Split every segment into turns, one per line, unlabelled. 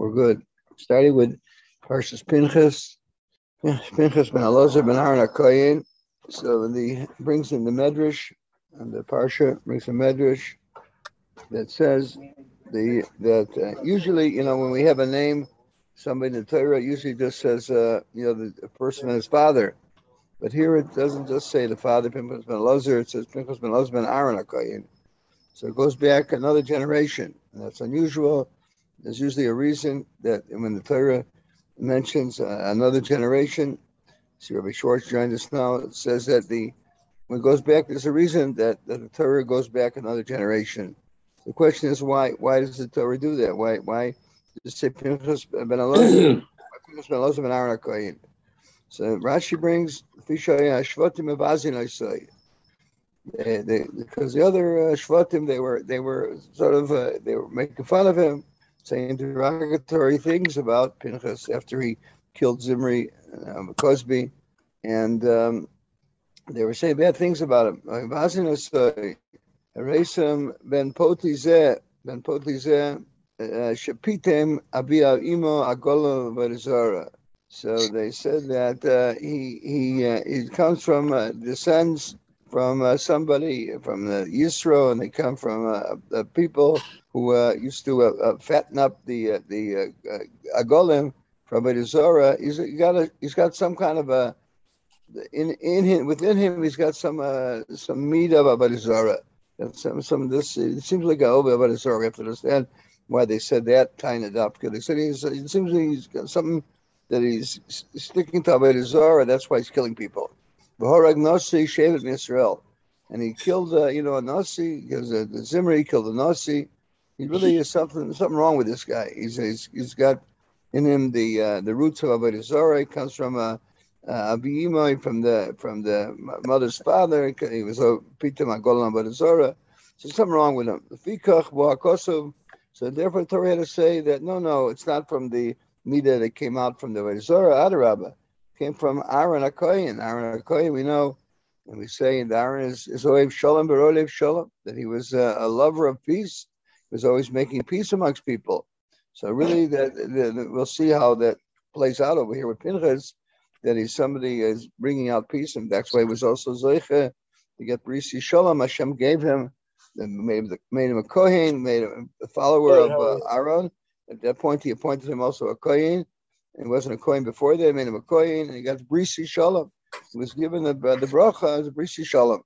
we're good. Starting with Parshas Pinchas. Pinchas ben Elazar ben Aaron HaKohen. So brings in the Medrash, and the Parsha brings a Medrash that says that usually, when we have a name, somebody in the Torah usually just says, the person and his father. But here it doesn't just say the father, Pinchas ben Elazar. It says Pinchas ben Elazar ben Aaron HaKohen. So it goes back another generation. And that's unusual. There's usually a reason that when the Torah mentions another generation, see Rabbi Schwartz joined us now, it says that when it goes back, there's a reason that the Torah goes back another generation. The question is why? Why does the Torah do that? Why does it say Pinchas ben Elazar, Pinchas ben Elazar ben Aaron HaKohen? So Rashi brings Fishaya Shvatim Evazin Isai. Because the other Shvatim, they were sort of they were making fun of him, saying derogatory things about Pinchas after he killed Zimri, Cosby, and they were saying bad things about him. Ben Potizeh, Shapitem Abia Imo Agolo Varizara. So they said that he comes from descends from somebody from the Yisro, and they come from people who used to fatten up the Agolim from Zora. He's got some kind of a within him. He's got some meat of Avodah Zarah. Some of this. It seems like over Avodah Zarah. We have to understand why they said that, tying it up, because they said it seems like he's got something that he's sticking to Avodah Zarah. That's why he's killing people. V'horag Nasi Shevet Yisrael, and he killed a Nasi because the Zimri killed a Nasi. He really is something wrong with this guy. He's got in him the roots of Avodah Zarah. He comes from Abiyimai, from the mother's father. He was a Pitam Agolan Avodah Zarah. So something wrong with him. Fikach Bo'akosov. So therefore, Torah had to say that no, it's not from the Mida that came out from the Avodah Zarah. Adarabah came from Aaron HaKohen. Aaron HaKohen, we know, and we say that Aaron is Ohev Shalom B'Olev Shalom, that he was a lover of peace. He was always making peace amongst people. So really, we'll see how that plays out over here with Pinchas, that somebody is bringing out peace, and that's why he was also Zoiche to get Brisi Shalom. Hashem gave him, made him a Kohen, made him a follower of Aaron. At that point, he appointed him also a Kohen. He wasn't a Kohen before that, made him a Kohen, and he got Brisi Shalom. He was given the bracha as a Brisi Shalom.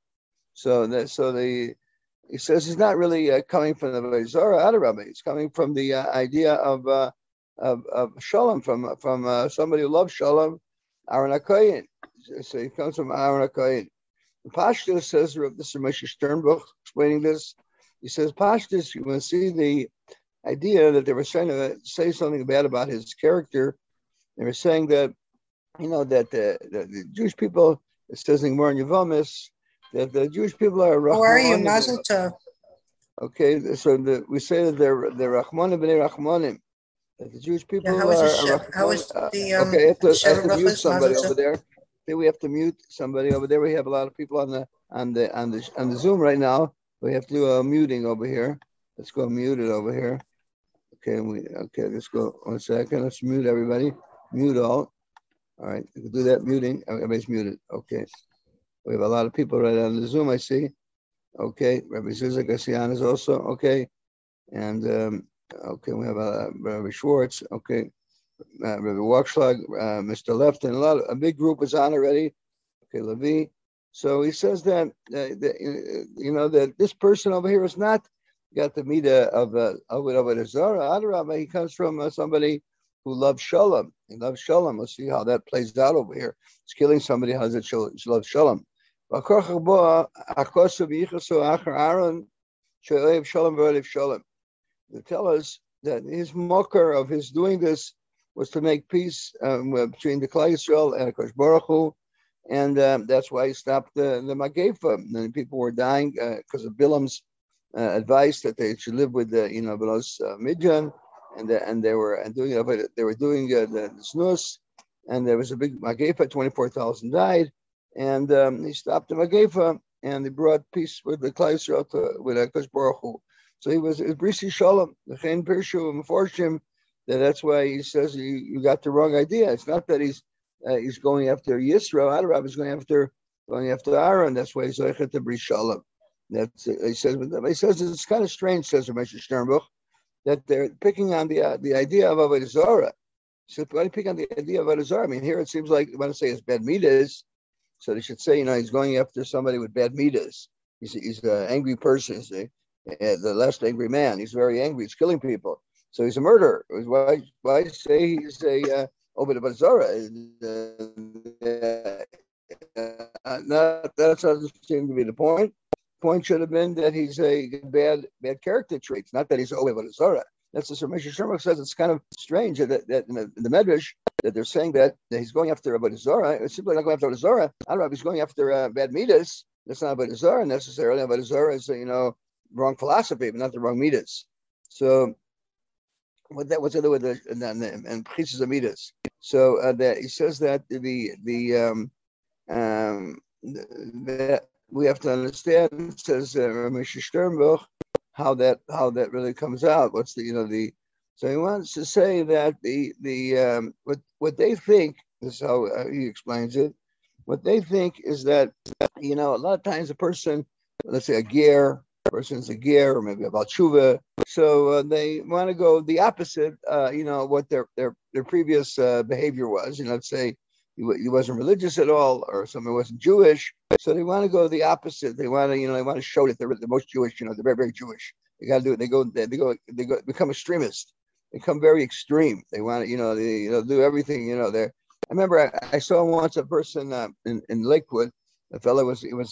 He says he's not really coming from the Avodah Zarah, Adarabah. He's coming from the idea of Shalom, from somebody who loves Shalom, Aaron HaKohen. So he comes from Aaron HaKohen. Pashtus says, this is Moshe Sternbuch explaining this. He says, Pashtus, you want to see the idea that they were trying to say something bad about his character. They were saying that, that the Jewish people, it says in Gemara Yevamis, that the Jewish people are Rahman.
How are you, Mazel Tov?
Okay, so we say that they're Rahmanim b'nei Rahmanim. That the Jewish people
how is the
okay, I have to mute somebody over there. Okay, we have to mute somebody over there. We have a lot of people on the Zoom right now. We have to do a muting over here. Let's go mute it over here. Okay, let's go 1 second. Let's mute everybody. Mute all. All right, we can do that muting. Everybody's muted. Okay. We have a lot of people right on the Zoom, I see. Okay, Rabbi Zizek Asian is also okay. And okay, we have Rabbi Schwartz, okay. Rabbi Wachschlag, Mr. Left, and a big group is on already. Okay, Levi. So he says that that this person over here is not got the meter of Avodah Zarah. Adarabah, he comes from somebody who loves Shalom. He loves Shalom. We'll see how that plays out over here. He's killing somebody who loves Shalom. They tell us that his mocker of his doing this was to make peace between the Klal Yisrael and HaKadosh Baruch Hu, and that's why he stopped the Magefa. And people were dying because of Bilam's advice that they should live with the Midian, and they were doing the snus, and there was a big Magefa. 24,000 died. And he stopped the Magefa, and he brought peace with the Klal Yisrael with HaKadosh Baruch Hu. So it was Brisi Shalom. The Chen Pirshu and Meforshim That's why he says you got the wrong idea. It's not that he's going after Yisro. Adarab is going after Aaron. That's why he's like to Bris Shalom. That's he says. But he says it's kind of strange, says Ramesh Sternbuch, that they're picking on the idea of Avodah Zarah. So why do you pick on the idea of Avodah Zarah? I mean, here it seems like they want to say it's bad midas, so they should say, he's going after somebody with bad midas. He's an angry person, see? The last angry man. He's very angry. He's killing people. So he's a murderer. Why say he's a Avodah Zarah? That doesn't seem to be the point. Point should have been that he's a bad character traits, not that he's Avodah Zarah. That's what Ramesh Sternbuch says. It's kind of strange that in the Medrash that they're saying that he's going after Avodah Zarah. It's simply not going after Avodah Zarah. I don't know if he's going after bad midas. That's not Avodah Zarah necessarily. Avodah Zarah is wrong philosophy, but not the wrong midas. So what's the other with and pieces of midas? So that he says that that we have to understand, says Ramesh Sternbuch, how that really comes out. What's so he wants to say that what they think is how he explains it. What they think is that a lot of times a person, let's say a person's a ger, or maybe about tshuva, so they want to go the opposite. What their previous behavior was. Let's say he wasn't religious at all, or someone wasn't Jewish. So they want to go the opposite. They want to show that they're the most Jewish. They're very, very Jewish. They got to do it. They go become extremists. They become very extreme. They want to, they do everything. I remember I saw once a person in Lakewood. A fellow was a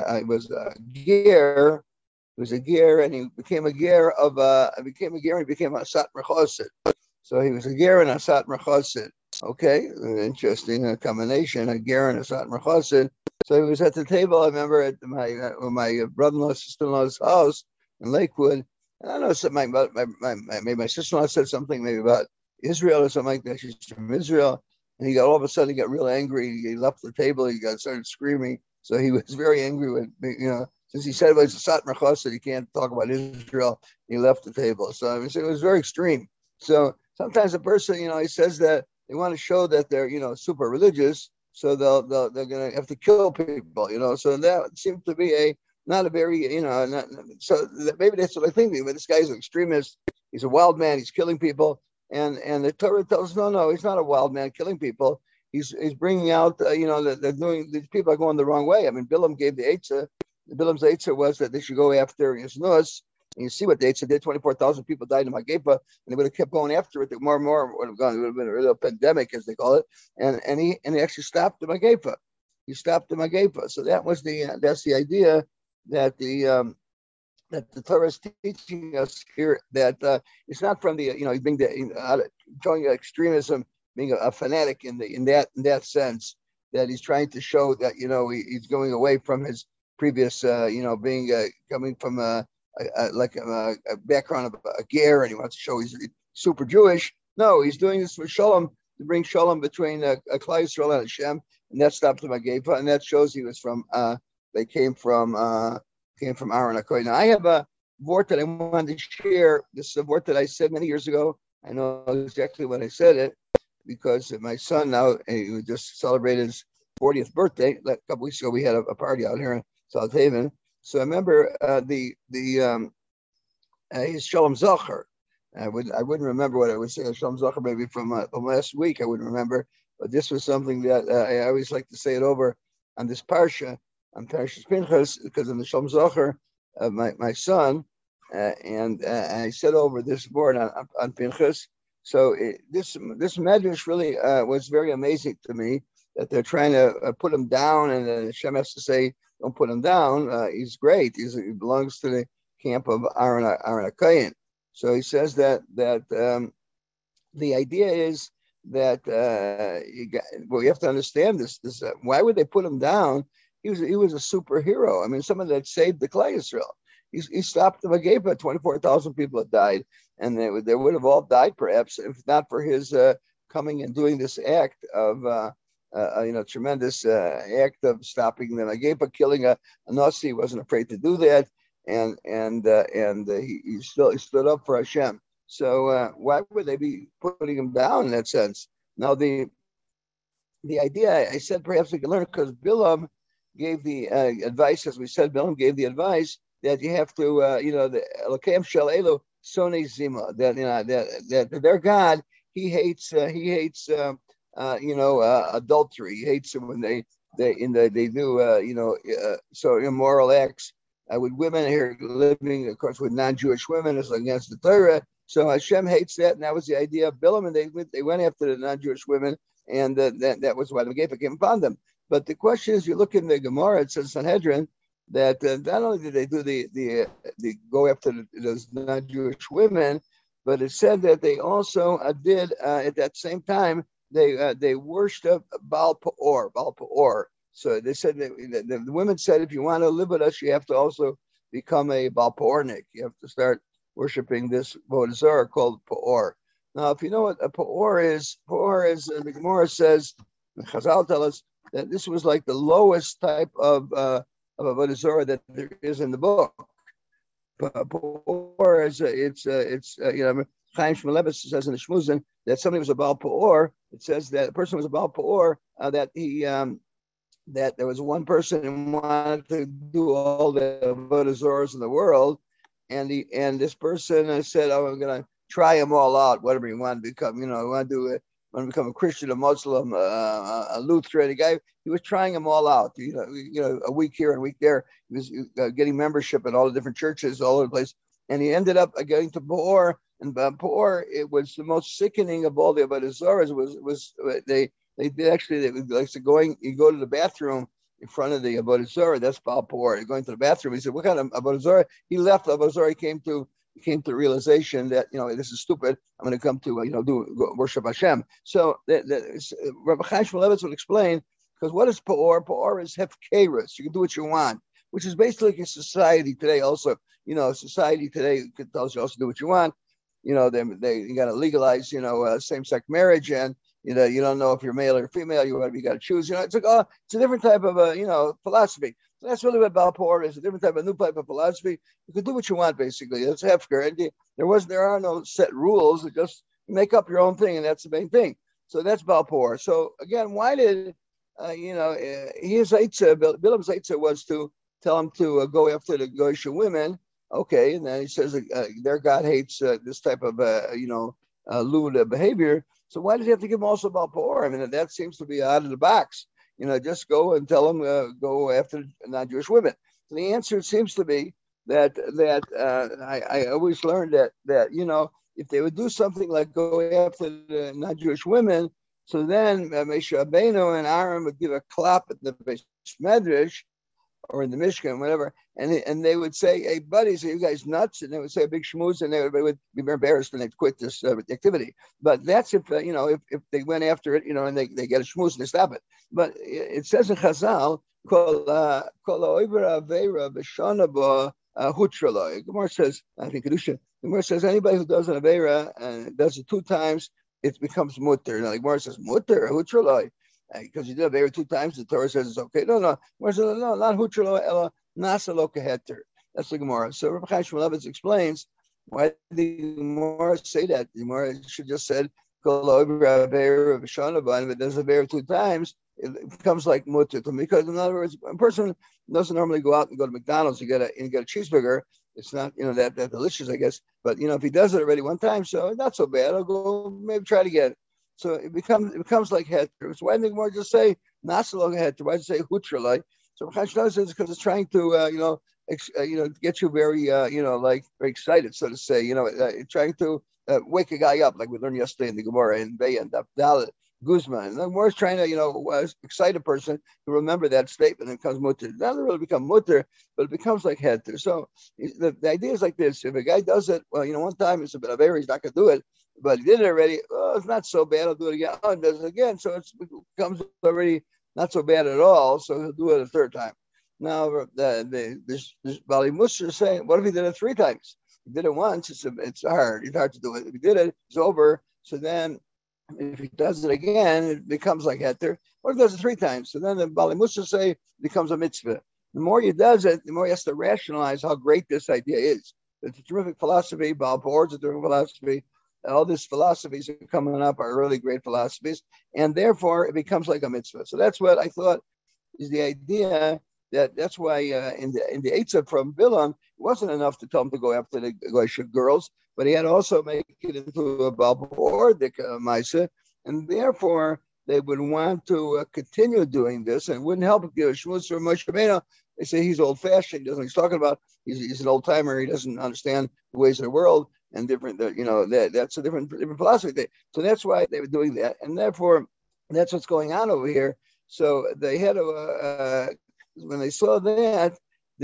ger. He was a ger, and he became a ger and he became a Satmar Chosid. So he was a ger and a Satmar Chosid. Okay, interesting combination, a ger and a Satmar Chosid. So he was at the table, I remember, at my brother-in-law's, sister-in-law's house in Lakewood. And I know something maybe my sister-in-law said something maybe about Israel or something like that. She's from Israel. And all of a sudden he got real angry. He left the table. He started screaming. So he was very angry with since he said it was a Satmar Chosid, he can't talk about Israel. He left the table. So it was very extreme. So sometimes a person, he says that they want to show that they're, super religious. So they're going to have to kill people, So that seems to be not a very, so maybe that's what I think. But this guy's an extremist. He's a wild man. He's killing people. And the Torah tells us, no, he's not a wild man killing people. He's bringing out, that they're doing, these people are going the wrong way. I mean, Bilam gave the Eitzah. Bilam's Eitzah was that they should go after Yisnus. And you see what the Eitzah did. 24,000 people died in Magepa, and they would have kept going after it. More and more would have gone. It would have been a real pandemic, as they call it. And he actually stopped the Magepa. He stopped the Magepa. So that's the idea that that the Torah is teaching us here, that it's not from being showing extremism, being a fanatic in that sense, that he's trying to show that he's going away from his previous being coming from a background of a ger, and he wants to show he's super Jewish. No, he's doing this for shalom, to bring shalom between Klal Yisrael and Hashem, and that stopped the Magepa, and that shows he was from they came from Aaron HaKohen. Now I have a word that I wanted to share. This is a word that I said many years ago. I know exactly when I said it, because my son now, he just celebrated his 40th birthday. A couple weeks ago, we had a party out here in South Haven. So I remember his Shalom Zacher. I wouldn't remember what I was saying. Shalom Zacher maybe from last week. I wouldn't remember, but this was something that I always like to say it over on this parsha, on Parshas Pinchas, because in the Shalom Zacher of my son, and I said over this board on Pinchas. So this medrash really was very amazing to me, that they're trying to put him down, and Hashem has to say, don't put him down. He's great. He belongs to the camp of Aaron HaKohen. So he says that the idea is that we have to understand this. Why would they put him down? He was a superhero. I mean, someone that saved the Klal Yisrael. He stopped the Magepa. 24,000 people had died, and they would have all died perhaps if not for his coming and doing this act of tremendous act of stopping the Magepa, killing a Nasi. He wasn't afraid to do that, and he stood up for Hashem. So why would they be putting him down in that sense? Now the idea, I said perhaps we can learn because Bilam gave the advice, as we said, Bilam gave the advice that you have to, the Elokeim Shel Elo Sone Zima, that that their God, he hates adultery. He hates it when they do so immoral acts with women here living, of course, with non-Jewish women is against the Torah. So Hashem hates that, and that was the idea of Bilam, and they went after the non-Jewish women, and that was why the Megillah came upon them. But the question is, you look in the Gemara, it says Sanhedrin that not only did they do the go after those non-Jewish women, but it said that they also did at that same time they worshipped Baal Peor, Baal Peor. So they said the women said, if you want to live with us, you have to also become a Baal Peornik. You have to start worshiping this Avodah Zarah called Peor. Now, if you know what a Peor is the Gemara says, Chazal tell us that this was like the lowest type of Avodah Zarah that there is in the book. Peor is Chaim Shmulevitz says in the Shmuzin that somebody was a Baal Peor. It says that a person was a Baal Peor, that he that there was one person who wanted to do all the Avodah Zarahs in the world, and this person said, "Oh, I'm going to try them all out, whatever you want to become. I want to become a Christian, a Muslim, a Lutheran." A guy, he was trying them all out. A week here and a week there. He was getting membership in all the different churches all over the place, and he ended up getting to Peor. And Peor, it was the most sickening of all the Avodah Zarahs. They did actually, they like to you go to the bathroom in front of the Avodah Zarah. That's Baal Peor. You're going to the bathroom. He said, "What kind of Avodah Zarah?" He left Avodah Zarah. He came to realization that this is stupid. I'm going to come to worship Hashem. So Rabbi Chaim Shmulevitz would explain, because what is Peor? Peor is hefkerus. You can do what you want, which is basically like a society today. Also, society today tells you also do what you want. You got to legalize same-sex marriage, and you don't know if you're male or female. You got to choose. It's like it's a different type of philosophy. So that's really what Baal Peor is, a different type of new type of philosophy. You can do what you want, basically. That's hefker. And there are no set rules. It just make up your own thing, and that's the main thing. So that's Baal Peor. So again, why did his Eitzah, Bilam's Eitzah was to tell him to go after the Goyish women. Okay, and then he says their God hates this type of lewd behavior. So why does he have to give him also Baal Peor? I mean, that seems to be out of the box. Just go and tell them go after non-Jewish women. So the answer seems to be that I always learned that if they would do something like go after the non-Jewish women, so then Moshe Rabbeinu and Aaron would give a clap at the Beis Medrash or in the Mishkan, whatever, and they would say, "Hey, buddies, are you guys nuts?" And they would say a big schmooze, and they would be embarrassed and they'd quit this activity. But that's if they went after it, and they get a schmooze and they stop it. But it says in Chazal, "Kol ha'over aveira b'shana ba hutraloi." Gemara says, I think Kedusha. Gemara says anybody who does an aveira and does it 2 times, it becomes mutter. Now the Gemara says mutter hutraloi. Because you did Aveira 2 times, the Torah says it's okay. No, not hutralo ela nasa lo keheter. That's the Gemara. So Rabbi Chaim Shmulevitz explains why the Gemara say that. The Gemara should just said kol Aveira v'shana, if it does Aveira 2 times, it becomes like mutter. Because in other words, a person doesn't normally go out and go to McDonald's and get a cheeseburger. It's not that delicious, I guess. But if he does it already 1 time, so not so bad. I'll go maybe try it again. So it becomes like heter. So why didn't the Gemara just say nasalog heter? Why did it say hutralai? So Chashon says because it's trying to get you very very excited, so to say. Trying to wake a guy up, like we learned yesterday in the Gemara in Bay and Dalet Guzman. And the Gemara is trying to excite a person to remember that statement and becomes mutter. It doesn't really become mutter, but it becomes like heter. So the idea is like this: if a guy does it, 1 time it's a bit of error, he's not going to do it. But he did it already. Oh, it's not so bad. I'll do it again. Oh, and does it again. So it becomes already not so bad at all. So he'll do it a 3rd time. Now, this Bali Musa is saying, what if he did it 3 times? He did it once. It's hard. It's hard to do it. If he did it, it's over. So then if he does it again, it becomes like heter. Or if he does it 3 times. So then the Bali Musa say it becomes a mitzvah. The more he does it, the more he has to rationalize how great this idea is. It's a terrific philosophy. Baal Por is a terrific philosophy. All these philosophies are coming up are really great philosophies, and therefore it becomes like a mitzvah. So that's what I thought is the idea. That's why in the Eitzah from Bilam, it wasn't enough to tell him to go after the Goyish girls, but he had to also make it into a Baal Por Maisa, and therefore they would want to continue doing this, and it wouldn't help if Shmutz or Moshe Rabbeinu. They say he's old-fashioned. He doesn't know what he's talking about. He's an old-timer. He doesn't understand the ways of the world and different. That's a different philosophy. So that's why they were doing that, and therefore that's what's going on over here. So they had when they saw that,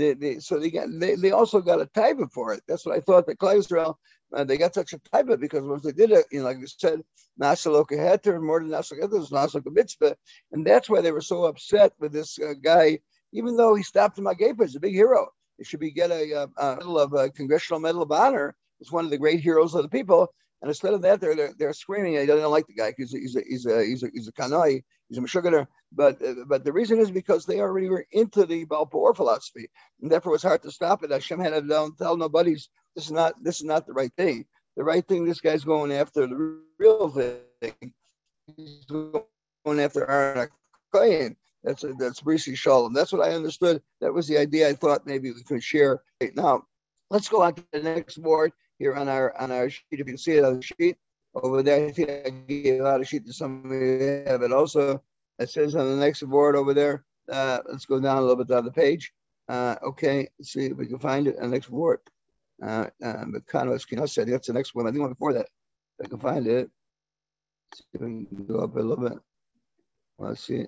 they also got a taiva for it. That's what I thought. The Klal Yisrael, they got such a taiva because once they did it, like you said, Nasaloka Heter, more than Nasaloka Heter, was Nasaloka Mitzvah, and that's why they were so upset with this guy. Even though he stopped him, he's a big hero. He should get a medal of a Congressional Medal of Honor. He's one of the great heroes of the people. And instead of that, they're screaming. They don't like the guy because he's a kanoi, he's a meshuggah. But the reason is because they already were into the Baal Por philosophy, and therefore it was hard to stop it. Hashem had to tell nobody this is not the right thing. The right thing, this guy's going after the real thing. He's going after Aaron HaKohen. That's Brisi Shalom. That's what I understood. That was the idea I thought maybe we could share. Now, let's go on to the next board here on our sheet. If you can see it on the sheet over there, I think I gave out a sheet to somebody who have it also. It says on the next board over there. Let's go down a little bit down the page. Okay, let's see if we can find it on the next board. But Kanos said that's the next one. I think one before that. If I can find it. Let's see if we can go up a little bit. Let's see.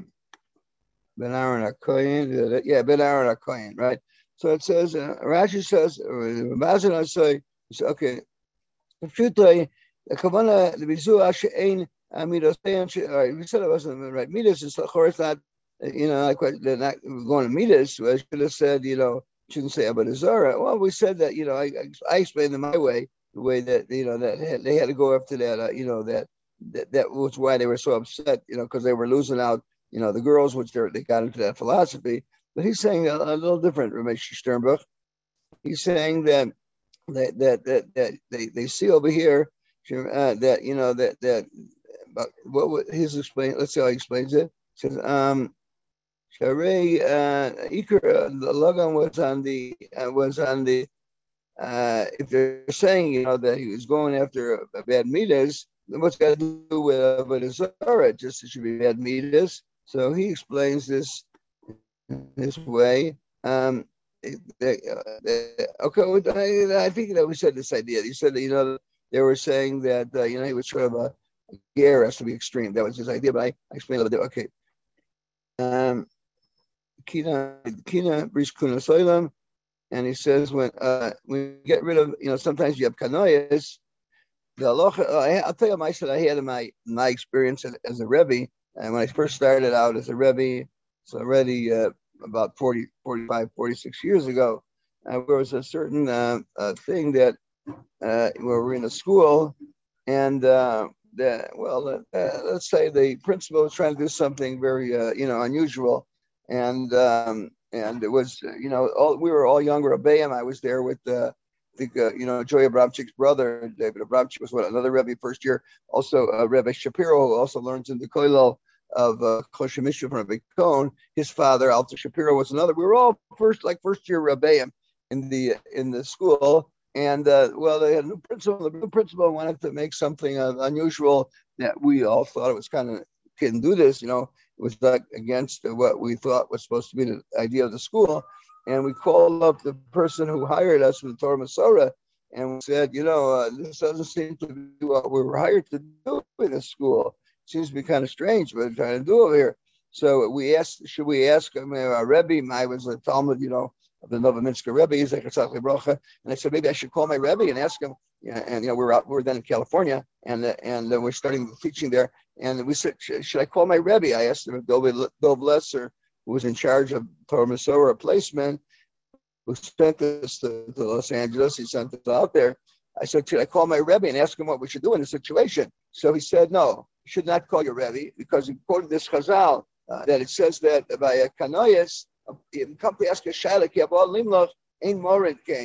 Ben Aaron HaKohen, Ben Aaron HaKohen, right? So it says, Rashi says, Mazan say, okay, the Kavanah, the Bizu She'ein Midas. All right, we said it wasn't right. Midas is of course not, like they're not going to Midas. I should have said, shouldn't say about Zara. Well, we said that, I explained it my way, the way that, that they had to go after that, that was why they were so upset, because they were losing out. The girls, which they got into that philosophy, but he's saying a little different. Ramesh Sternbuch, he's saying that they see over here that but what his explain. Let's see how he explains it. He says, Sharei Iker, the logon was on the if they're saying that he was going after a bad midas, then what's got to do with his Zara? Just it should be bad midas. So he explains this way. Okay, I think that we said this idea. He said that they were saying that he was sort of a gear has to be extreme. That was his idea, but I explained a little bit. Okay. Kina Brish Kuna Soilam, and he says when we get rid of sometimes you have kanoyas. The halacha, I'll tell you myself. I had in my experience as a rebbe. And when I first started out as a Rebbe, it's already about 40, 45, 46 years ago, there was a certain thing that where we're in a school, and let's say the principal was trying to do something very, unusual, and it was, we were all younger Rebbeim. I was there with Joy Abramchik's brother, David Abramchik was another Rebbe first year. Also, Rebbe Shapiro, who also learns in the Koilel of Koshemishu from Rebbe Cohn. His father, Alter Shapiro, was another. We were all first year Rebbeim in the school. And they had a new principal. The new principal wanted to make something unusual that we all thought it was kind of couldn't do this. It was like against what we thought was supposed to be the idea of the school. And we called up the person who hired us from the Torah Masorah, and we said, this doesn't seem to be what we were hired to do in the school. It seems to be kind of strange what we're trying to do over here. So we asked, should we ask our Rebbe? I was a Talmud, of the Novominsker Rebbe, and I said, maybe I should call my Rebbe and ask him. And we're then in California, and we're starting teaching there. And we said, should I call my Rebbe? I asked him if Dov Lesser, who was in charge of Torah Masorah placement, who sent us to Los Angeles. He sent us out there. I said, should I call my Rebbe and ask him what we should do in this situation? So he said, no, you should not call your Rebbe, because he quoted this Chazal, that it says that by a kanoyas, you come to ask a shalik, yabal limloch, ain't morid kain.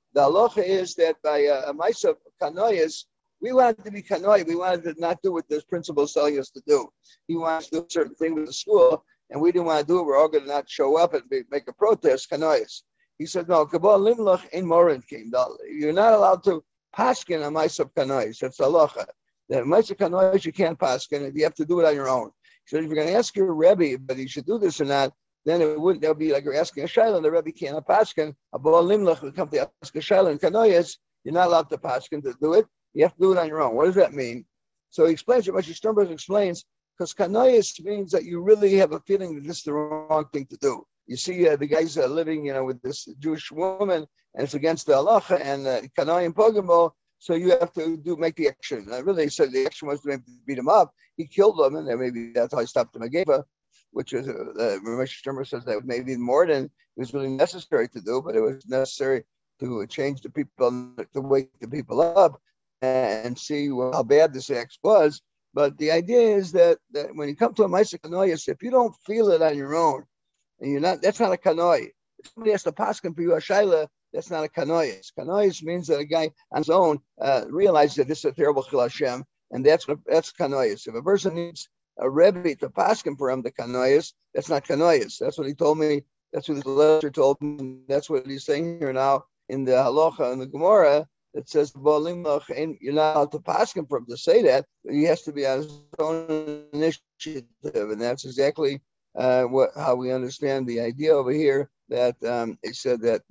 The halacha is that by a Maisa Kanoyas, we wanted to be Kanoy. We wanted to not do what this principal is telling us to do. He wants to do a certain thing with the school, and we didn't want to do it. We're all going to not show up and make a protest, Kanoyas. He said, no, Kabbalah Limlach in Morin came. You're not allowed to paskin a Maisa Kanoyas. That's halacha. The Maisa Kanoyas, you can't paskin it. You have to do it on your own. So if you're going to ask your Rebbe whether you should do this or not, then it wouldn't. That'll be like you're asking a shaila, and the Rebbe can't paskin. A Baal Limlach would come to ask a shaila and Kanoyas. You're not allowed to paskin to do it. You have to do it on your own. What does that mean? So he explains it. Rashi Sternberg explains, because Kanoyas means that you really have a feeling that this is the wrong thing to do. You see, the guys are living, with this Jewish woman, and it's against the halacha and Kanoyim Pogamo. So you have to make the action. Really, he said the action was to beat him up. He killed them, and then maybe that's how he stopped the Megeva, which is Rashi Sternberg says that maybe more than it was really necessary to do, but it was necessary to change the people, to wake the people up and see how bad this act was. But the idea is that when you come to a Maisa Kanoyas, if you don't feel it on your own, and you're not, that's not a Kanoy. If somebody has to paskin for you a shaila, that's not a Kanoyas. Kanoyas means that a guy on his own realizes that this is a terrible Chil Hashem, and that's Kanoyas. If a person needs a Rebbe to paskin for him, the Kanoyas, that's not Kanoyas. That's what he told me. That's what the letter told me. That's what he's saying here now in the Halacha and the Gemara. It says and you're not allowed to paskin for him to say that, but he has to be on his own initiative, and that's exactly how we understand the idea over here. That it said that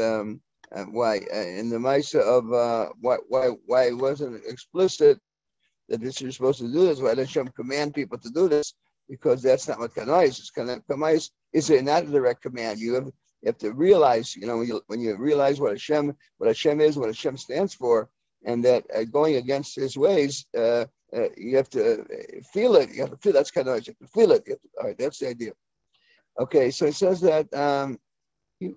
why in the Maisa of why it wasn't explicit that this you're supposed to do this. Why does Hashem command people to do this? Because that's not what Kanais is. Kanais is not a direct command. You have to realize, when you realize what Hashem is, what Hashem stands for, and that going against His ways, you have to feel it. You have to feel that's kind of, you have to feel it. All right, that's the idea. Okay, so it says that he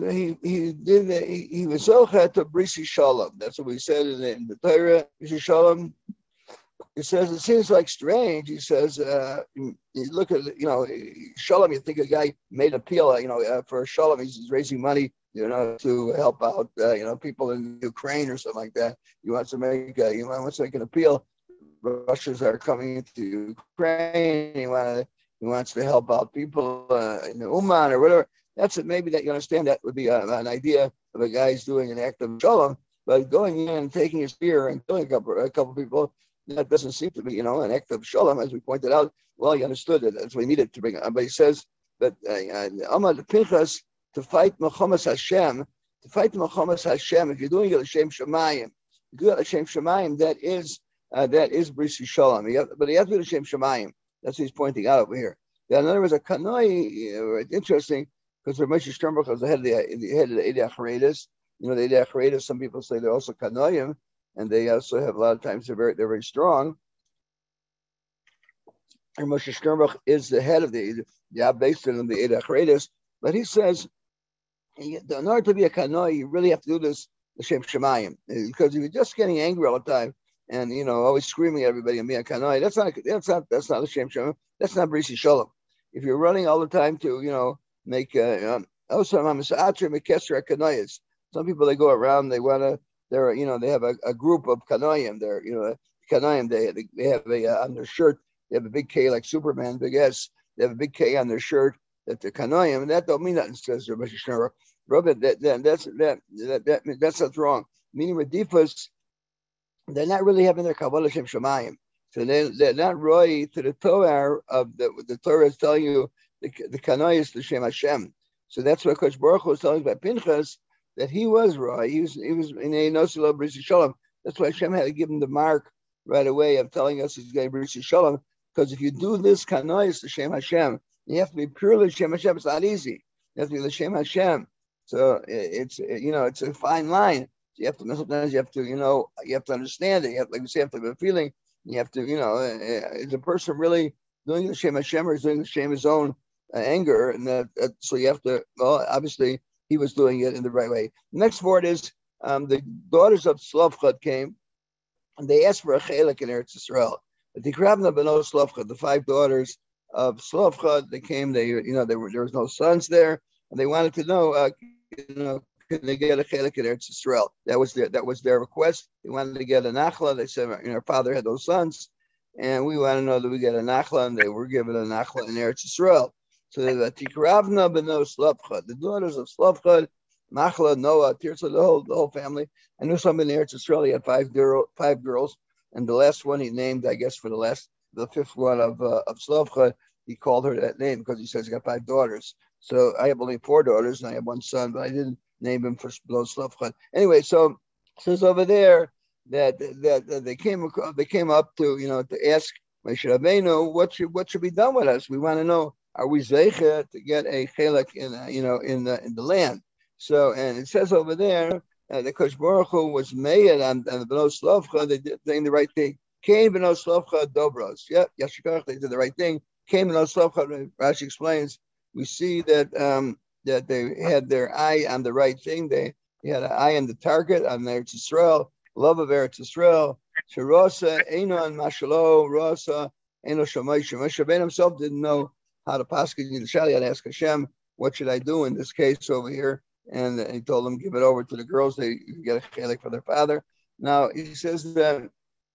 was zocha to brisi shalom. That's what we said in the Torah. Brisi shalom. It says it seems like strange. He says you look at shalom. You think a guy made a appeal for shalom. He's raising money to help out people in Ukraine or something like that. He wants to make an appeal. Russians are coming into Ukraine. He wants to help out people in the Uman or whatever. That's it. Maybe that you understand that would be an idea of a guy's doing an act of shalom, but going in and taking his spear and killing a couple people, that doesn't seem to be an act of shalom, as we pointed out. Well, he understood it. That's what he needed to bring up. But he says that Amad Pinchas to fight Mechomas Hashem, if you're doing it L'Shem Shemayim, you do it L'Shem Shemayim, that is Brisi Shalom. But he has to be L'Shem Shemayim. That's what he's pointing out over here. In other words, a Kanoi, interesting, because Ramesh Sternberg was the head of the Eidei Achareidis. The Eidei Achareidis, some people say they're also Kanoim, and they also have a lot of times they're very strong. And Moshe Sternberg is the head of the based on the Eidei Achareidis, but he says in order to be a Kanoi, you really have to do this L'Shem Shemayim, because if you're just getting angry all the time and always screaming at everybody and being a Kanoi, that's not L'Shem Shemayim. That's not Brisi Shalom. If you're running all the time to make some people, they go around, they have a group of Kanoim. They're Kanoim. They have on their shirt, they have a big K like Superman, big S. They have a big K on their shirt that they're Kanoim, and that don't mean nothing, says Rabbi Shnerer. Robert, that's what's wrong. Meaning Radifas, they're not really having their Kabbalah Shem Shemayim. So they're not roy to the Torah of the Torah is telling you the Kanoi is the Shem Hashem. So that's what Kosh Baruch Hu was telling by Pinchas, that he was roy. He was in a Nosila Brisi Shalom. That's why Hashem had to give him the mark right away of telling us he's going to Brisi Shalom. Because if you do this Kanoi is the Shem Hashem, you have to be purely Shem Hashem. It's not easy. You have to be the Shem Hashem. So it's a fine line. So sometimes you have to understand it. You have, like we say, you have to have a feeling. You have to, is a person really doing the Shem Hashem or is doing the Shem his own anger? And so you have to, obviously he was doing it in the right way. The next word is the daughters of Slavchad came and they asked for a chelik in Eretz Yisrael. But the Krabna Beno Slavchad, the 5 daughters of Slavchad, they came, there was no sons there, and they wanted to know, can they get a chelik in Eretz Yisrael? That was their request. They wanted to get a nachla. They said, our father had those sons, and we want to know that we get a nachla, and they were given a nachla in Eretz Yisrael. So the Tikravna b'no Slavcha, the daughters of Slavcha, Machla, Noah, Tirza, the whole family. I knew some in Eretz Yisrael. He had five girls, and the last one he named, I guess, the fifth one of Slavcha, he called her that name because he says he got 5 daughters. So I have only 4 daughters, and I have 1 son, but I didn't name him for below Slavcha. Anyway, so it says over there that they came up to to ask Moshe Rabbeinu what should be done with us. We want to know, are we zeicha to get a chelek in the land? So, and it says over there that Kosh Baruch Hu was made and the B'no Slavcha, they did the right thing. Came B'no Slavcha Dobros. Yep, Yashikach, they did the right thing. Came B'no Slavcha. Rashi explains. We see that that they had their eye on the right thing. They had an eye on the target, on Eretz Yisrael, love of Eretz Yisrael. Sherosa Einon Mashalo Rosa Eino Shamash. Moshe Rabbeinu himself didn't know how to paskin the shali. He had to ask Hashem, what should I do in this case over here? And he told them, give it over to the girls. They get a chelik for their father. Now he says that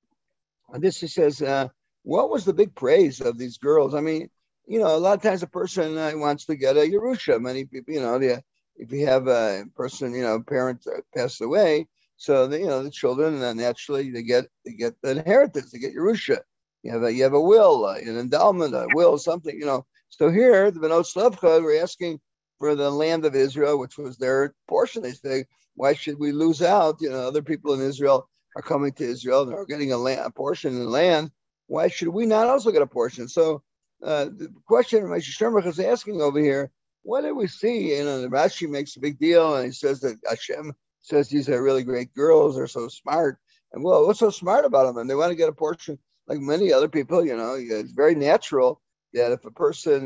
he says, what was the big praise of these girls? I mean, a lot of times a person wants to get a Yerusha. Many people, if you have a person, parent passed away, so the children naturally they get the inheritance, they get Yerusha. You have a will, an endowment, a will, something, So here the B'nai Slavcha were asking for the land of Israel, which was their portion. They say, why should we lose out? Other people in Israel are coming to Israel and are getting a portion in the land. Why should we not also get a portion? So the question Moshe Sternbuch is asking over here, what do we see? The Rashi makes a big deal, and he says that Hashem says these are really great girls, they're so smart. And well, what's so smart about them? And they want to get a portion like many other people, it's very natural that if a person,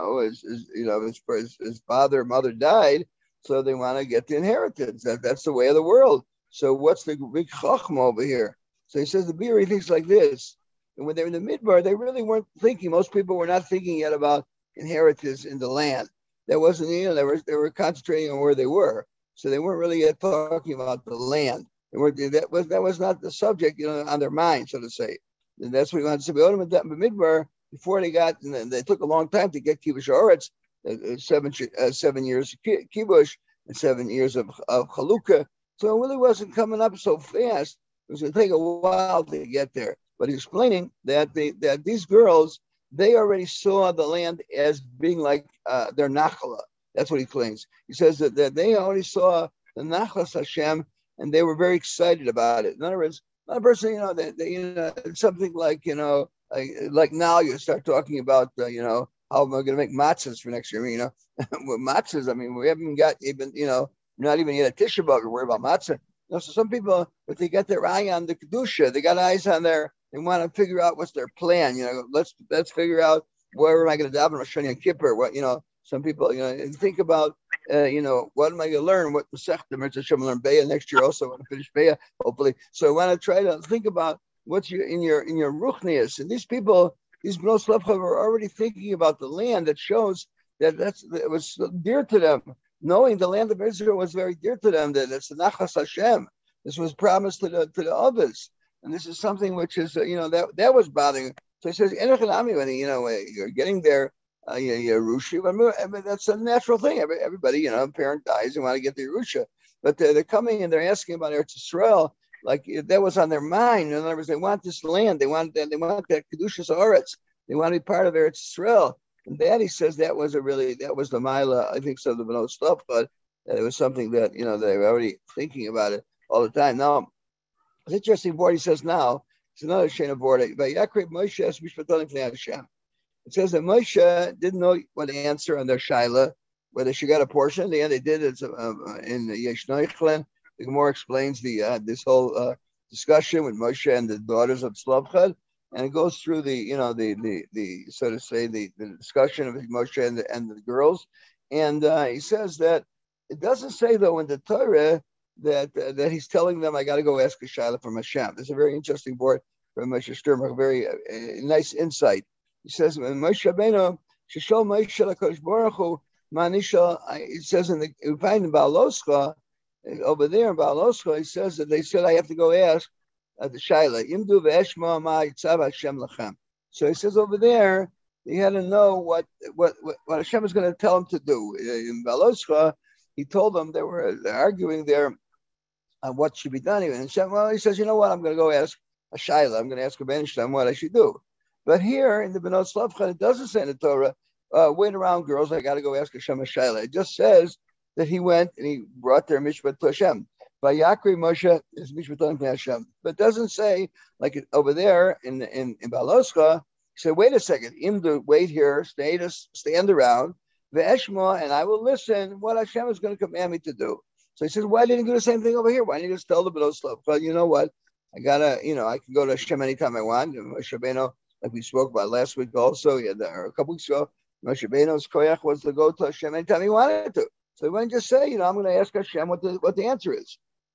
his father or mother died, so they want to get the inheritance. That's the way of the world. So what's the big chachma over here? So he says the Biri thinks like this. And when they're in the midbar, they really weren't thinking. Most people were not thinking yet about inheritance in the land. That wasn't, they were concentrating on where they were. So they weren't really yet talking about the land. That was not the subject, on their mind, so to say. And that's what he wanted to say. Midbar, before they took a long time to get Kibush Oretz, 7 years of Kibush and 7 years of Chalukah. So it really wasn't coming up so fast. It was going to take a while to get there. But he's explaining that these girls, they already saw the land as being like their nachala. That's what he claims. He says that they already saw the nachlas Hashem, and they were very excited about it. In other words, a person, something like, like now you start talking about, how am I going to make matzahs for next year? Matzahs, we haven't got even, not even yet a Tisha B'Av, we're worried about matzah. So some people, if they got their eye on the Kedusha, they got eyes on they want to figure out what's their plan. Let's figure out where am I going to daven Rosh Hashanah and Kippur. What, some people, and think about, what am I going to learn? What Masechta Mitzvah Shem learn Be'ah next year? Also, I want to finish Be'ah, hopefully. So I want to try to think about what's in your ruchnius. And these people, these B'nai Slavcha were already thinking about the land. That shows that it was dear to them. Knowing the land of Israel was very dear to them. That it's the Nachas Hashem. This was promised to the others. And this is something which is, that was bothering. So he says, when you're getting there, Yerusha, that's a natural thing. Everybody, parent dies and want to get the Yerusha. But they're coming and they're asking about Eretz Yisrael, like that was on their mind. In other words, they want this land. They want that Kedushas Oretz. They want to be part of Eretz Yisrael. And that, he says, that was the Maila, I think so, the B'nai Slavcha, but it was something that, they were already thinking about it all the time. Now, it's interesting word he says now. It's another Shana board. It says that Moshe didn't know what to answer on their shaila, whether she got a portion. In the end, they did. It's in the Yesh Noichlen. The Gemara explains this whole discussion with Moshe and the daughters of Slavcha, and it goes through the so to say the discussion of Moshe and the girls. And he says that it doesn't say though in the Torah that he's telling them, I got to go ask a shaila from Hashem. There's a very interesting board from Moshe Sternbuch, very nice insight. He says, when Moshe Rabbeinu, Shishol Moshe LaKadosh Baruch Hu, Manisha, it says we find in Baaloscha, over there in Baloscha, he says that they said I have to go ask the Shaila. Imdu ve'eshma ma yitzav Hashem lachem. So he says over there, he had to know what Hashem was going to tell him to do. In Baloscha, he told them they're arguing there on what should be done. And Hashem, well, he says, you know what? I'm going to go ask a Shaila. I'm going to ask a Ben Shem what I should do. But here in the Benot Slavcha, it doesn't say in the Torah, wait around, girls. I got to go ask Hashem a Shaila. It just says that he went and he brought their mishpat to Hashem. Vayakri Moshe is mishpat to Hashem. But it doesn't say, like over there in Baloscha, he said, wait a second, Imdu, wait here, stand around, ve'eshma, and I will listen what Hashem is going to command me to do. So he says, why didn't you do the same thing over here? Why didn't you just tell the Benot Slavcha? But you know what? I can go to Hashem anytime I want. Moshe Rabbeinu, like we spoke about last week also, or a couple weeks ago, Moshe Rabbeinu's koyach was to go to Hashem anytime he wanted to. So he wouldn't just say, I'm going to ask Hashem what the answer is.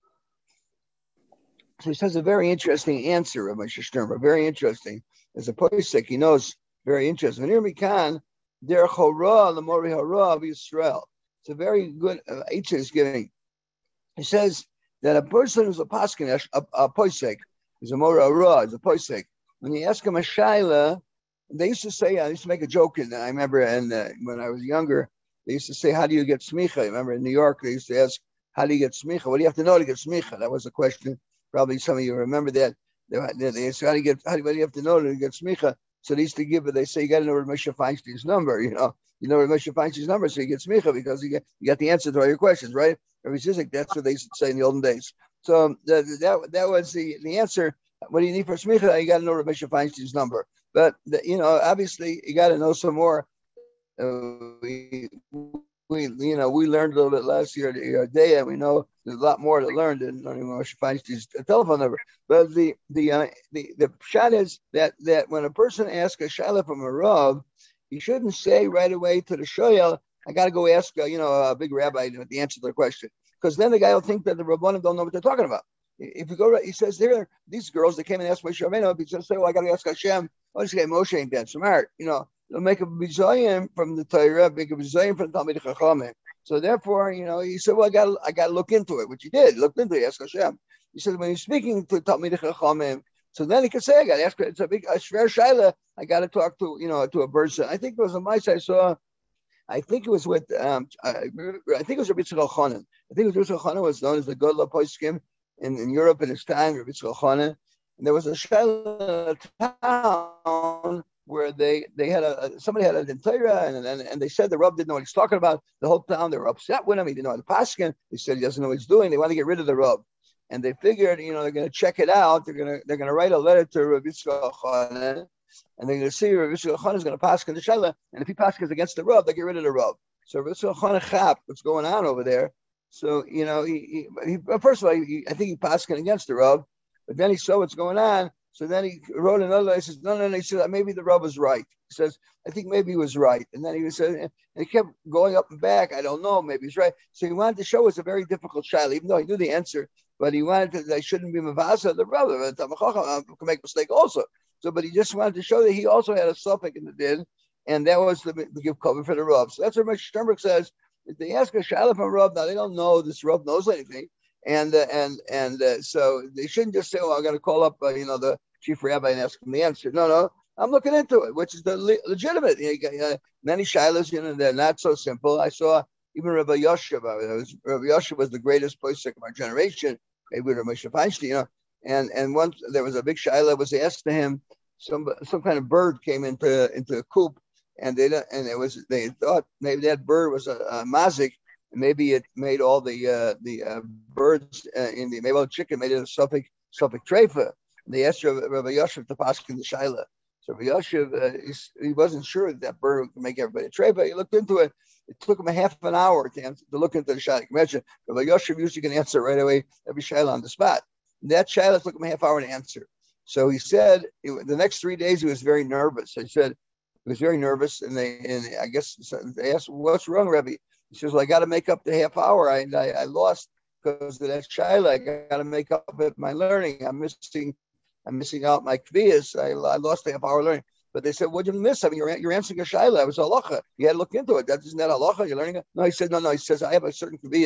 So he says a very interesting answer of Moshe Sternberg, very interesting. As a posek, he knows, very interesting. Here we can, der chora lemori hara of Yisrael. It's a very good answer he's giving. He says that a person who's a paskin, a posek, is a mori hara, is a posek. When you ask him a shaila, they used to say, I used to make a joke, and I remember, when I was younger, they used to say, how do you get smicha? I remember in New York, they used to ask, how do you get smicha? What do you have to know to get smicha? That was the question. Probably some of you remember that. They asked, what do you have to know to get smicha? So they used to give it, they say, you got to know Moshe Feinstein's number, you know Moshe Feinstein's number, so you get smicha, because you got the answer to all your questions, right? That's what they used to say in the olden days. So that was the answer. What do you need for smicha? You got to know Moshe Feinstein's number. But obviously, you got to know some more. We learned a little bit last year day, and we know there's a lot more to learn than Moshe Feinstein's telephone number. But the shot is that when a person asks a shaila from a rav, he shouldn't say right away to the shoyel, I got to go ask a big rabbi the answer to the question, because then the guy will think that the rabbanim don't know what they're talking about. If you go, he says there, these girls that came and asked Moshe Rabbeinu, if he just say, well, I got to ask Hashem, this guy Moshe ain't that smart, they'll make a bizayin from the Torah, make a bizayin from the Talmid Chachamim. So therefore, he said, well, I got to look into it, which he did, looked into it, asked Hashem. He said, when he's speaking to Talmid Chachamim, so then he could say, I got to ask, it's a shver shaila, I got to talk to, to a person. I think it was a mice I saw, I think it was with, I think it was Rabbi Yitzchak Elchanan. I think Rabbi Yitzchak Elchanan was known as the Godla Poskim in Europe in his time, Rabbi Yitzchak Elchanan. And there was a shaila town where they had somebody had a Torah, and they said the Rav didn't know what he's talking about. The whole town, they were upset with him. He didn't know how to paskin. They said he doesn't know what he's doing. They want to get rid of the Rav, and they figured, they're going to check it out. They're going to write a letter to Rabbi Yitzchak Elchanan, and they're going to see Rabbi Yitzchak Elchanan is going to paskin the shaila, and if he paskins against the Rav, they get rid of the Rav. So Rabbi Yitzchak Elchanan chap what's going on over there. So he first of all, I think he paskin against the Rav, but then he saw what's going on. So then he wrote another letter. He says, no. He said, maybe the Rav was right. He says, I think maybe he was right. And then he said, and he kept going up and back. I don't know. Maybe he's right. So he wanted to show us a very difficult shaila, even though he knew the answer. But he wanted to, they shouldn't be mavasa the Rav. Can make a mistake also. So, but he just wanted to show that he also had a suffix in the din, and that was the give cover for the Rav. So that's what Moshe Sternberg says. If they ask a shaila from Rav, now they don't know this Rav knows anything. And so they shouldn't just say, "Oh, I got to call up, the chief rabbi and ask him the answer." No, I'm looking into it, which is the legitimate. Many shilas, they're not so simple. I saw even Rabbi Yoshev. Rabbi Yoshev was the greatest posek of our generation, maybe with Moshe Feinstein, And once there was a big shilah was asked to him. Some kind of bird came into a coop, and they thought maybe that bird was a mazik. Maybe it made all the birds maybe all the chicken made it a Suffolk treifa. They asked Rabbi Yoshev to paskin the shaila. So Rabbi Yoshev, he wasn't sure that bird would make everybody a treifa. He looked into it. It took him a half an hour to look into the shaila. Imagine Rabbi Yoshev usually can answer right away every shaila on the spot. And that shaila took him a half hour to answer. So he said the next 3 days he was very nervous. He said he was very nervous, and I guess they asked, "What's wrong, Rabbi?" He says, "Well, I got to make up the half hour. I lost because of that shaila. I got to make up with my learning. I'm missing out my kviyas. I lost the half hour learning." But they said, "What did you miss? I mean, you're answering a shaila. It was halacha. You had to look into it. Isn't that halacha? You're learning it." No, he said, no. He says, "I have a certain kviyas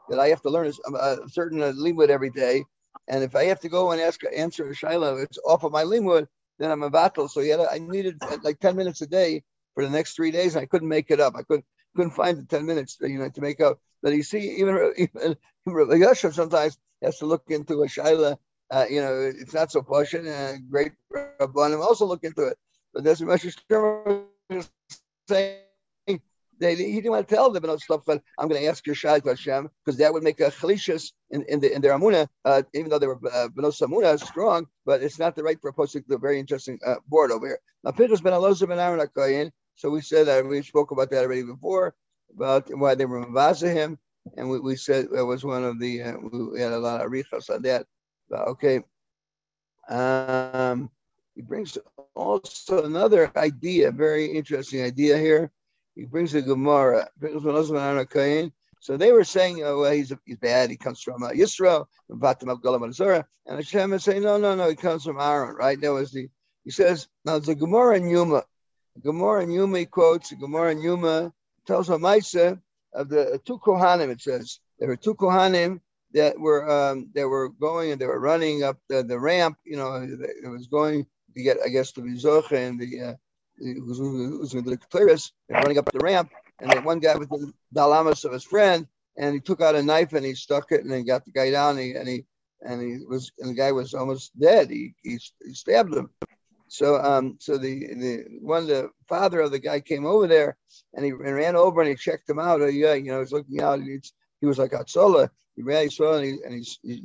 that I have to learn a certain limud every day, and if I have to go and answer a shaila, it's off of my limud, then I'm a battle. So I needed like 10 minutes a day for the next 3 days. And I couldn't make it up. I couldn't find the 10 minutes, to make up. But you see, even Rabbi Yosef sometimes has to look into a shaila. It's not so poshut, and great Rabbanim also look into it. But there's a message saying he didn't want to tell them about stuff, but I'm going to ask your shayla to Hashem, because that would make a chalishus in their amuna, even though they were benos amuna strong, but it's not the right for a posik. The very interesting board over here. Now, Pinchas ben Elazar ben Aaron HaKohen. So we said that we spoke about that already before, about why they were mavaza him, and we said that was one of the we had a lot of arichas on that. Okay. He brings also another idea, very interesting idea here. He brings a Gemara. So they were saying, well, he's bad. He comes from Yisro, and Hashem is saying, no, he comes from Aaron, right? He says, now it's a Gemara in Yuma. Gemara in Yuma, he quotes, Gemara in Yuma tells a Maisa of the two Kohanim. It says there were two Kohanim that were going and they were running up the ramp. It was going to get, I guess, the Mizocha and who's the Kleris, running up the ramp, and then one guy with the dalamas of his friend, and he took out a knife and he stuck it and then got the guy down, and the guy was almost dead. He stabbed him. So the father of the guy came over there and he ran over and he checked him out. He was looking out. He was like Atzola. He ran, he saw, and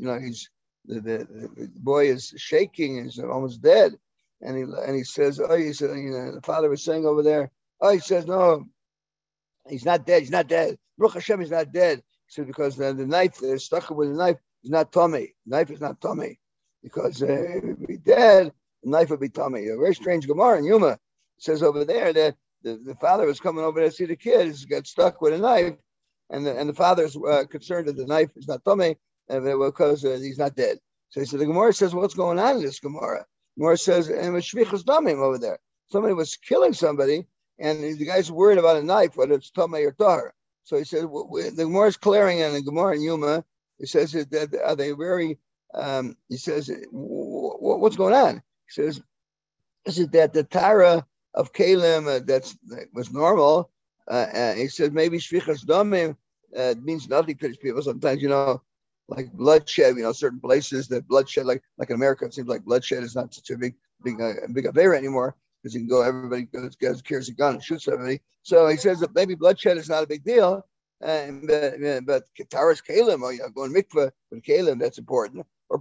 the boy is shaking and he's almost dead. And he says, the father was saying over there, he says, no, he's not dead. He's not dead. Baruch Hashem, he's not dead. He said, because the knife, they're stuck with the knife, is not tummy. The knife is not tummy. Because if he'd be dead, the knife would be tummy. A very strange Gemara in Yuma. It says over there that the father was coming over to see the kid. He's got stuck with a knife. And the father's concerned that the knife is not tummy, because he's not dead. So he said, the Gemara says, what's going on in this Gemara? Gemara says, and it was shvichas damim over there. Somebody was killing somebody, and the guy's worried about a knife, whether it's tamei or tahor. So he said, the Gemara is clearing, and the Gemara in Yuma, he says that are they very? He says, what's going on? He says, is it that the tara of kalim that was normal? He said maybe shvichas damim means nothing to these people. Sometimes like bloodshed, certain places that bloodshed, like in America, it seems like bloodshed is not such a big affair anymore, because everybody carries a gun and shoots somebody. So he says that maybe bloodshed is not a big deal, but Kataras Kalim, or going mikveh with Kalim, that's important. Or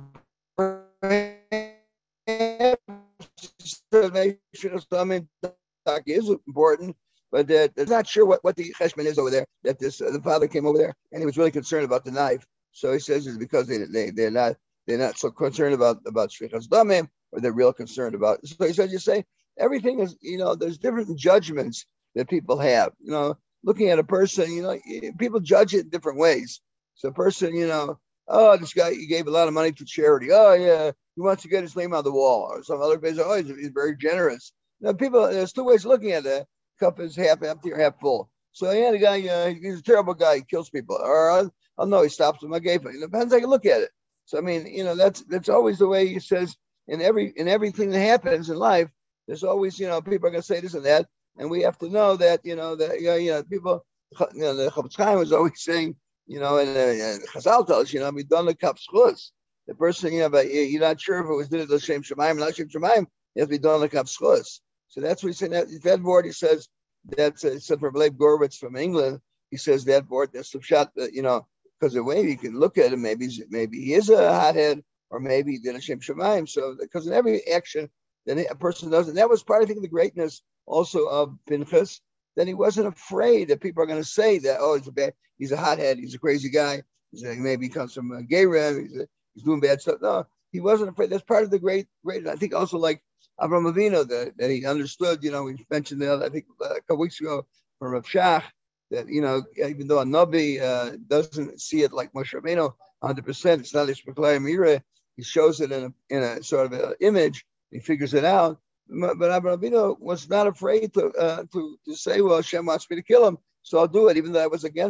is important, but they're not sure what the cheshbon is over there. That the father came over there and he was really concerned about the knife. So he says it's because they're not so concerned about shvichas damim, or they're real concerned about. So he says, you say everything is, there's different judgments that people have. Looking at a person, people judge it in different ways. So a person, this guy, he gave a lot of money to charity. Oh yeah, he wants to get his name on the wall. Or some other place, he's very generous. People, there's two ways of looking at it. Cup is half empty or half full. So the guy, he's a terrible guy. He kills people. Or no, he stops him. I gave him. It depends how you look at it. So that's always the way he says in everything that happens in life. There's always people are going to say this and that, and we have to know that people. The Chofetz Chaim was always saying and Chazal tells done the kaf schus. The person but you're not sure if it was did it l'shem shemaim, not l'shem shemaim. It has to be done the kaf schus. So that's what he's saying. That board, he says, that's except for Leib Gorwitz from England. He says that board, that's the shot that, because the way you can look at him, maybe he is a hothead, or maybe he did a Shem Shemaim. So, because in every action that a person does, and that was part, I think, of the greatness also of Pinchas, that he wasn't afraid that people are going to say that, he's a hothead, he's a crazy guy, maybe he comes from a gay red, he's doing bad stuff. No, he wasn't afraid. That's part of the great. I think also like Avraham Avinu, that he understood, we mentioned that, I think a couple weeks ago from Rav Shach, that, even though a Nabi doesn't see it like Moshe Rabbeinu 100%, it's not his Shmeklayim Mireh, he shows it in a sort of an image, he figures it out. But Avraham Avinu was not afraid to say, well, Hashem wants me to kill him, so I'll do it, even though I was against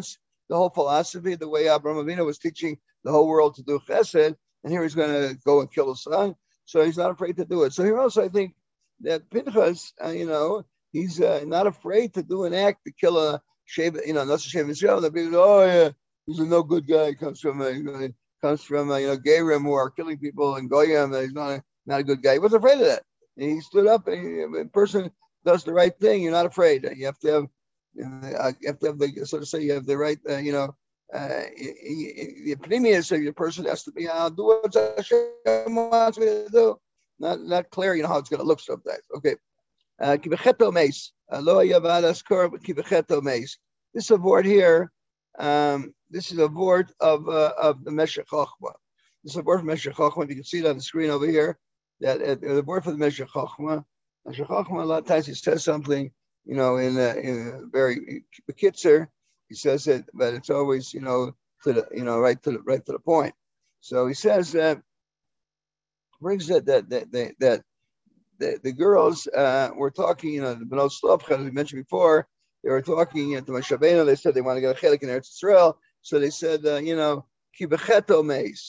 the whole philosophy, the way Abraham Avinu was teaching the whole world to do chesed, and here he's going to go and kill his son. So he's not afraid to do it. So here also, I think that Pinchas, he's not afraid to do an act to kill a shave, not to shave Israel. The people, oh yeah, he's a no good guy. He comes from Gerim who are killing people and Goyim. He's not a good guy. He wasn't afraid of that. And he stood up. And a person does the right thing. You're not afraid. You have to have the, so to say, you have the right, the opinions of your person has to be, I'll do what Hashem wants me to do. Not clear, how it's going to look sometimes. Okay. Kibecheto meis. Lo yavadas kor kibecheto meis. This award here, this is a word of the Meshech Chochmah. This is a word from Meshech Chochmah. You can see it on the screen over here. That the word for the Meshech Chochmah. Meshech Chochmah, a lot of times he says something, in a very bekitzer. He says it, but it's always, to the, right to the point. So he says that brings that the girls were talking, the Bnot Slavcha, as we mentioned before, they were talking to Moshe Rabbeinu. They said they want to get a chelik in Eretz Yisrael. So they said, ki becheto meis.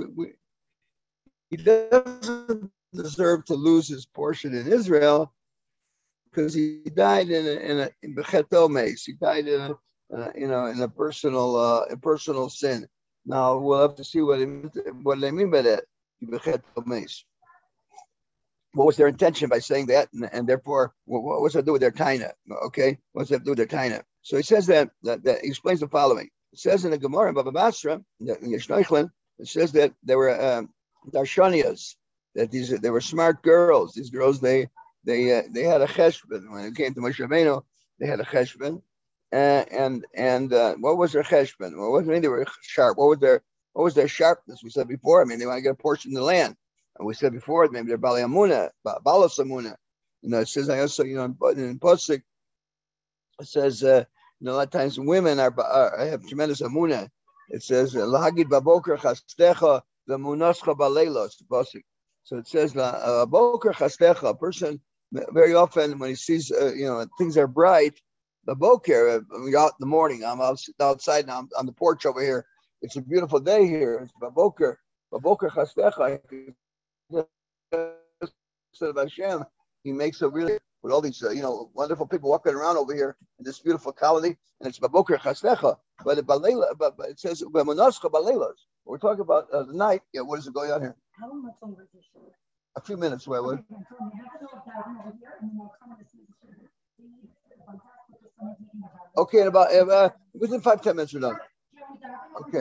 He doesn't deserve to lose his portion in Israel because he died in becheto meis. He died in a personal sin. Now we'll have to see what they mean by that. Becheto meis. What was their intention by saying that, and therefore, what was it to do with their taina? Okay, what's that to do with their taina? So he says that he explains the following. It says in the Gemara in Baba Basra, in Yeshnoichlin, it says that there were darshanias, that they were smart girls. These girls, they had a cheshbon. When it came to Moshe Rabbeinu, they had a cheshbon, and what was their cheshbon? Well, what do you mean they were sharp? What was their sharpness? We said before. They want to get a portion of the land. And we said before, maybe they're Bali Amuna, Balas Amuna. It says, I also, in Pasuk, it says, a lot of times women have tremendous Amuna. It says, Lahagid Baboker Chastecha, the Munascha Baleilos, Pasuk. So it says, Baboker Chastecha, a person, very often when he sees, things are bright, Baboker, out in the morning, I'm outside now, I'm on the porch over here. It's a beautiful day here. It's Baboker Chastecha. Of Hashem, he makes a really with all these wonderful people walking around over here in this beautiful colony, and it's Baboker Chaslecha, but it says Bemunascha Baleilas. We're talking about the night. Yeah, what is it going on here? How much longer is this? A few minutes. Wait. Okay, in about within 5-10 minutes we're done. Okay,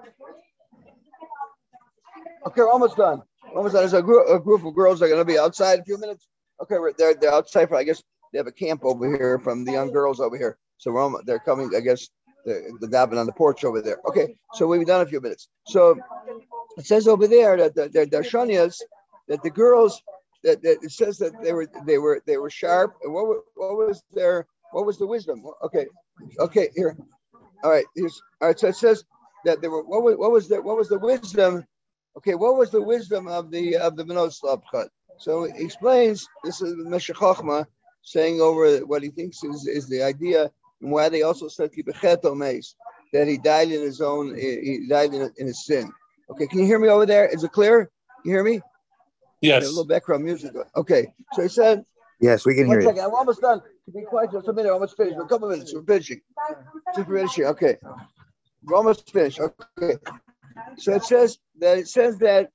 we're almost done. There's a group of girls that are going to be outside in a few minutes. Okay, they're outside for, I guess, they have a camp over here from the young girls over here. So they're coming, I guess, the dabbing on the porch over there. Okay, so we'll be done in a few minutes. So it says over there that they're darshanias, that the girls, that it says that they were sharp. And what was the wisdom? Okay, here. All right. So it says that they were. What was the wisdom? Okay, what was the wisdom of the Bnot Slavcha? So he explains, this is Meshech Chochmah saying over what he thinks is the idea, and why they also said Kibecheto meis, that he died in his own, he died in his sin. Okay, can you hear me over there? Is it clear? You hear me?
Yes.
A little background music. Okay, so he said.
Yes, we can hear you.
1 second, I'm almost done. Be quiet just a minute. I'm almost finished. A couple minutes. We're finishing. Just finishing. Okay, we're almost finished. Okay. So it says that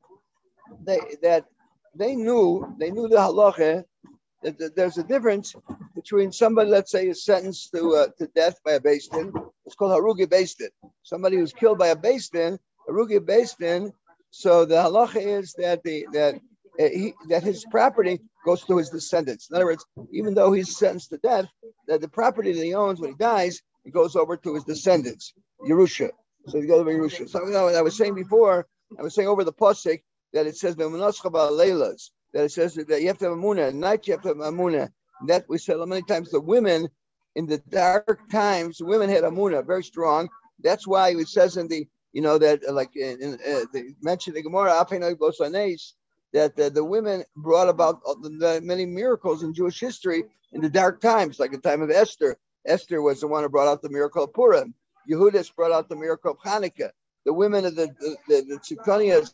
they knew the halacha that there's a difference between somebody, let's say, is sentenced to death by a beis din. It's called harugi beis din. Somebody who's killed by a beis din, harugi beis din. So the halacha is that that his property goes to his descendants. In other words, even though he's sentenced to death, that the property that he owns when he dies, it goes over to his descendants, Yerusha. So you go to Yerusha. So I was saying before, over the pasuk that it says that it says that you have to have Amunah. At night you have to have Amunah. That we said many times, the women in the dark times, women had Amunah very strong. That's why it says in the that like they mentioned the Gemara that the women brought about the many miracles in Jewish history in the dark times, like the time of Esther. Esther was the one who brought out the miracle of Purim. Yehudis brought out the miracle of Hanukkah. The women of the Tzidkonias,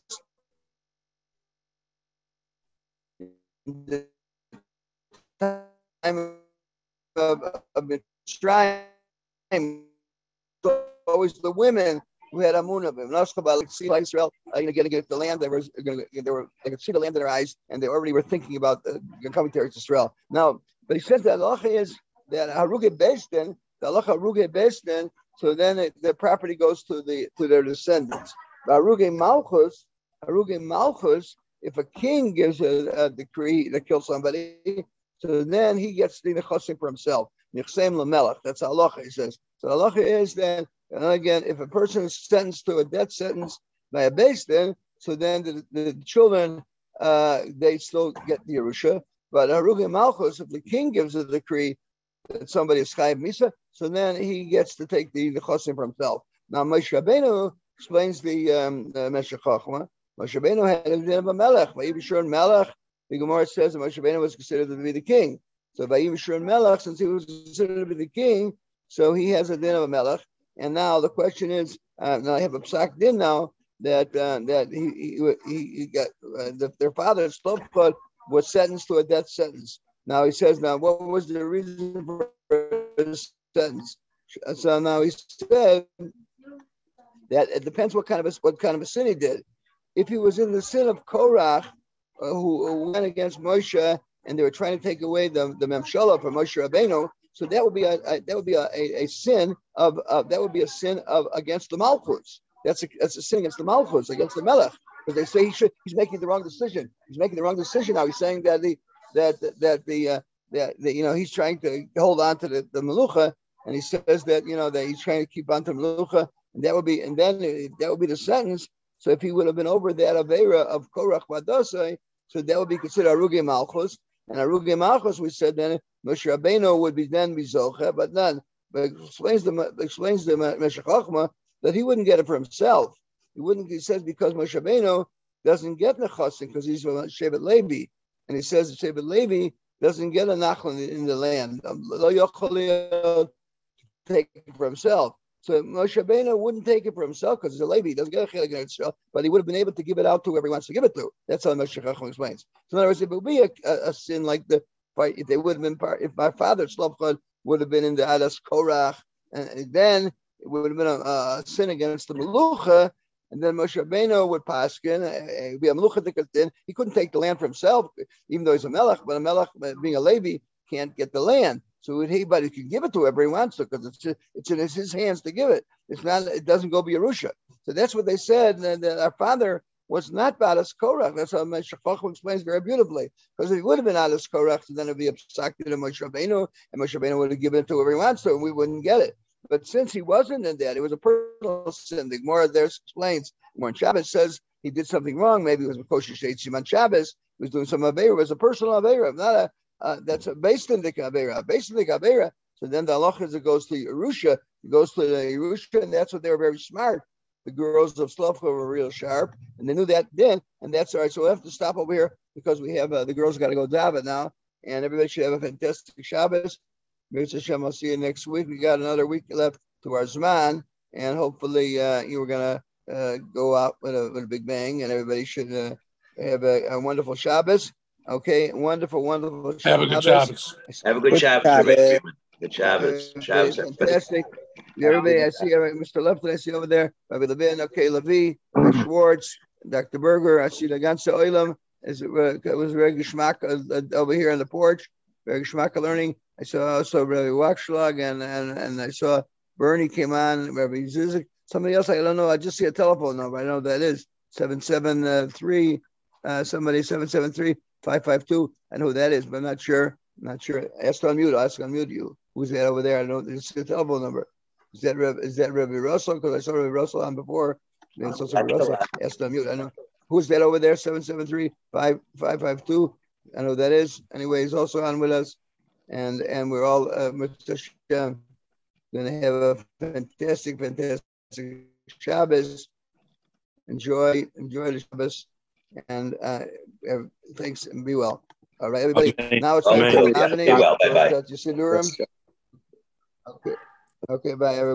the time of Mitzrayim, always the women who had amunah. Like see like Israel, going to get the land. They could see the land in their eyes, and they already were thinking about coming to Israel. Now, but he says that halacha is that haruge besden, the halacha haruge besden. So then the property goes to their descendants. Haruge malchus. If a king gives a decree to kill somebody, so then he gets the nechasim for himself. Nichsem lamelech. That's halacha. He says. So halacha is that. And again, if a person is sentenced to a death sentence by a beis din, so then the children they still get the Yerusha. But Haruge Malchus, if the king gives a decree that somebody is chayiv misa, so then he gets to take the nechasim for himself. Now Moshe Rabbeinu explains the Meshech Chochmah. Moshe Rabbeinu had a din of a melech. Vayivishur melech. The Gemara says that Moshe Rabbeinu was considered to be the king. So Vayivishur melech, since he was considered to be the king, so he has a din of a melech. And now the question is, now I have a psak din now that he got their father Tzlopchad was sentenced to a death sentence. Now he says, now what was the reason for his sentence? So now he said that it depends what kind of a sin he did. If he was in the sin of Korach, who went against Moshe, and they were trying to take away the Memshala from Moshe Rabbeinu. So that would be a sin of against the Malchus. That's a sin against the Malchus, against the Melech, because they say he's making the wrong decision. He's making the wrong decision now. He's saying that he's trying to hold on to the Melucha, and he says that that he's trying to keep on to Melucha, and that would be the sentence. So if he would have been over that Avera of Korach Vadosai, so that would be considered Aruge Malchus. And Aruge Malchus, we said then Moshe Rabbeinu would be Zocha, but none. But explains the Meshech Chochmah that he wouldn't get it for himself. He says because Moshe Rabbeinu doesn't get nechasim because he's from Shevet Levi, and he says that Shevet Levi doesn't get a nachlan in the land. Lo yochel take it for himself. So Moshe Rabbeinu wouldn't take it for himself because he's a Levi. He doesn't get a chelik in Israel, but he would have been able to give it out to whoever he wants to give it to. That's how Moshe Chochmah explains. So in other words, it would be a sin like if they would have been if my father Tzlopchad would have been in the Adas Korach, and then it would have been a sin against the Melucha, and then Moshe Rabbeinu would paskin, be a Melucha Dikatin. He couldn't take the land for himself, even though he's a Melech, but a Melech, being a Levi, can't get the land. So but he can give it to whoever he wants to, because it's in his hands to give it. It's not. It doesn't go be Yerusha. So that's what they said. And that our father was not Badas Korach. That's how Meshech Chochmah explains very beautifully. Because if he would have been Badas Korach, then it'd be abstracted to Moshe Rabbeinu, and Moshe Rabbeinu would have given it to whoever he wants to, and we wouldn't get it. But since he wasn't in that, it was a personal sin. The Gemara there explains. When Shabbos says he did something wrong, maybe it was Mekosher Sheitzim on Shabbos, he was doing some Aveira. It was a personal Aveira, not a. That's a based in the Kabera. Based in the Kabera. So then the halacha is it goes to Yerusha. It goes to the Yerusha, and that's what they were very smart. The girls of Tzlopchad were real sharp, and they knew that then, and that's all right. So we'll have to stop over here because we have the girls got to go daven now, and everybody should have a fantastic Shabbos. Mitzvah Hashem, I'll see you next week. We got another week left to our Zman, and hopefully you were gonna go out with a big bang, and everybody should have a wonderful Shabbos. Okay, wonderful Shabbos.
Have a good Shabbos.
Have a good Shabbos. Good Shabbos. Shabbos.
Fantastic. Everybody, I see Mr. Lefton, I see over there. Rabbi Levin, okay, Levi, Schwartz, Dr. Berger, I see the ganze Oilam. It was very geschmack over here on the porch. Very geschmack learning. I saw also Rabbi Wachschlag and I saw Bernie came on, Rabbi Zizik. Somebody else, I don't know. I just see a telephone number. I know that is 773, somebody 773-552. I know who that is, but I'm not sure. Ask on mute you. Who's that over there? I don't know. It's a telephone number. Is that Rabbi Russell? Because I saw Rabbi Russell on before. It's also Rabbi Russell. Ask on mute. I know. Who's that over there? 773-552. I know who that is. Anyway, he's also on with us. And we're all going to have a fantastic Shabbos. Enjoy the Shabbos. And thanks and be well. All right, everybody.
Okay.
Now it's time for davening.
Be well. Bye-bye.
Okay, bye, everybody.